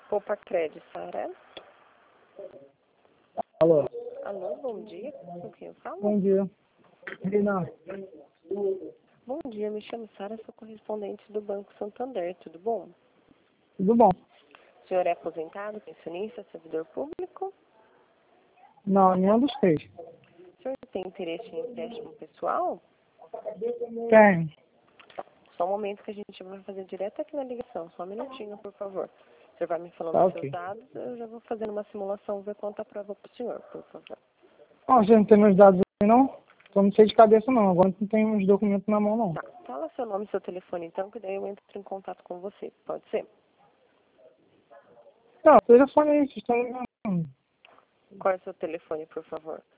Poupa Crédito, Sara. Alô, Alô, bom dia. Com quem eu falo? bom dia. Renan, Bom dia, me chamo Sara, sou correspondente do Banco Santander, tudo bom? tudo bom? O senhor é aposentado, pensionista, servidor público? Não, nenhum dos três. O senhor tem interesse em empréstimo pessoal? Tem. Só um momento que a gente vai fazer direto aqui na ligação, só um minutinho, por favor. O senhor vai me falando Tá os ok. seus dados, eu já vou fazendo uma simulação, ver quanto aprova para o senhor, por favor. Ó, você não tem meus dados aí, não? Então não sei de cabeça, não. Agora não tem os documentos na mão, não. Tá, fala seu nome e seu telefone então, que daí eu entro em contato com você, pode ser? Não, o telefone aí, vocês estão ligando. Qual é o seu telefone, por favor?